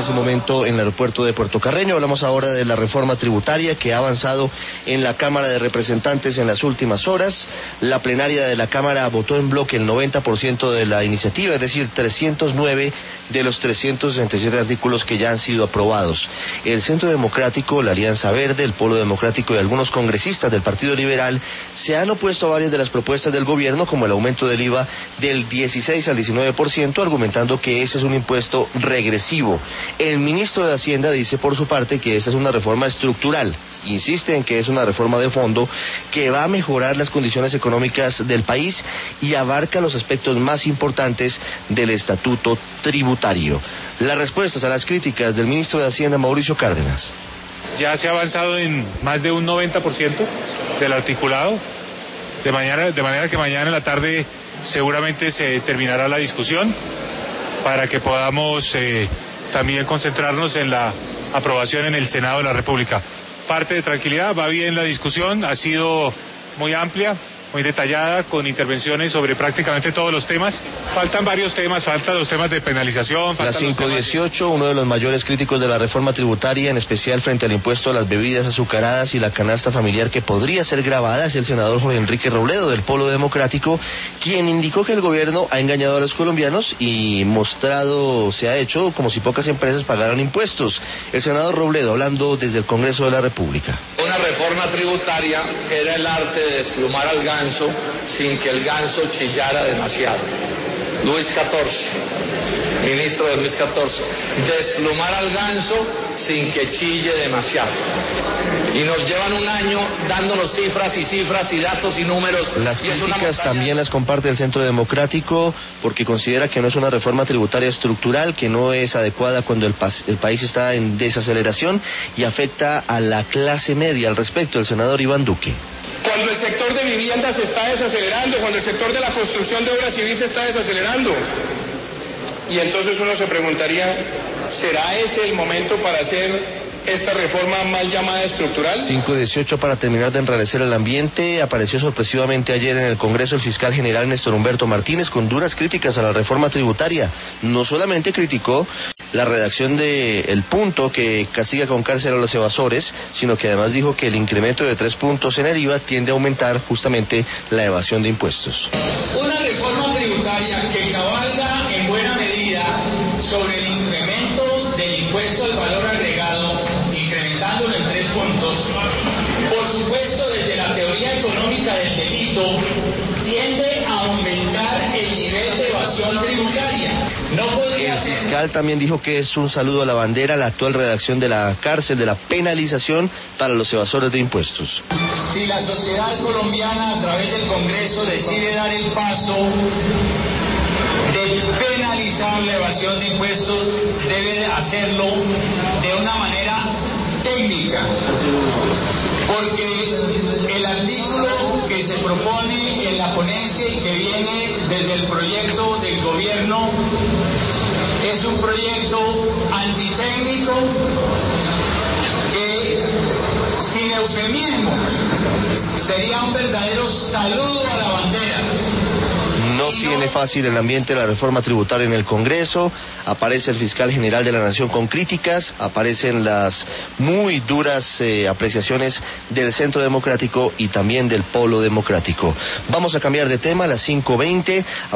ese momento en el aeropuerto de Puerto Carreño. Hablamos ahora de la reforma tributaria que ha avanzado en la Cámara de Representantes en las últimas horas. La plenaria de la Cámara votó en bloque el 90% de la iniciativa, es decir, 309 de los 367 artículos que ya han sido aprobados. El Centro Democrático, la Alianza Verde, el Polo Democrático y algunos congresistas del Partido Liberal se han opuesto a varias de las propuestas del gobierno, como el aumento del IVA del 16 al 19%, argumentando que ese es un impuesto regresivo. El ministro de Hacienda dice por su parte que esta es una reforma estructural. Insiste en que es una reforma de fondo que va a mejorar las condiciones económicas del país y abarca los aspectos más importantes del estatuto tributario. Las respuestas a las críticas del ministro de Hacienda, Mauricio Cárdenas. Ya se ha avanzado en más de un 90% del articulado, de manera que mañana en la tarde seguramente se terminará la discusión para que podamos también concentrarnos en la aprobación en el Senado de la República. Parte de tranquilidad, va bien la discusión, ha sido muy amplia, muy detallada, con intervenciones sobre prácticamente todos los temas. Faltan varios temas, faltan los temas de penalización. La 518, uno de los mayores críticos de la reforma tributaria, en especial frente al impuesto a las bebidas azucaradas y la canasta familiar que podría ser gravada, es el senador Jorge Enrique Robledo del Polo Democrático, quien indicó que el gobierno ha engañado a los colombianos y se ha hecho como si pocas empresas pagaran impuestos. El senador Robledo hablando desde el Congreso de la República. Una reforma tributaria era el arte de desplumar al ganso sin que el ganso chillara demasiado. Luis XIV, ministro de Luis XIV, desplumar al ganso sin que chille demasiado. Y nos llevan un año dándonos cifras y datos y números. Las críticas también las comparte el Centro Democrático porque considera que no es una reforma tributaria estructural, que no es adecuada cuando el país está en desaceleración y afecta a la clase media. Al respecto, el senador Iván Duque. Cuando el sector de viviendas se está desacelerando, cuando el sector de la construcción de obra civil se está desacelerando. Y entonces uno se preguntaría, ¿será ese el momento para hacer esta reforma mal llamada estructural? 518 para terminar de enrarecer el ambiente. Apareció sorpresivamente ayer en el Congreso el fiscal general Néstor Humberto Martínez con duras críticas a la reforma tributaria. No solamente criticó la redacción del punto que castiga con cárcel a los evasores, sino que además dijo que el incremento de 3 puntos en el IVA tiende a aumentar justamente la evasión de impuestos. Una reforma tributaria que cabalga en buena medida sobre el incremento del impuesto al valor agregado, incrementándolo en 3 puntos, por supuesto desde la teoría económica del delito, tiende a aumentar el nivel de evasión tributaria. El fiscal también dijo que es un saludo a la bandera la actual redacción de la cárcel, de la penalización para los evasores de impuestos. Si la sociedad colombiana a través del Congreso decide dar el paso de penalizar la evasión de impuestos, debe hacerlo de una manera técnica, porque el artículo que se propone en la ponencia y que viene desde el proyecto del gobierno es un proyecto antitécnico que, sin eufemismo, sería un verdadero saludo a la bandera. No tiene fácil el ambiente la reforma tributaria en el Congreso. Aparece el fiscal general de la Nación con críticas, aparecen las muy duras apreciaciones del Centro Democrático y también del Polo Democrático. Vamos a cambiar de tema a las 5:20.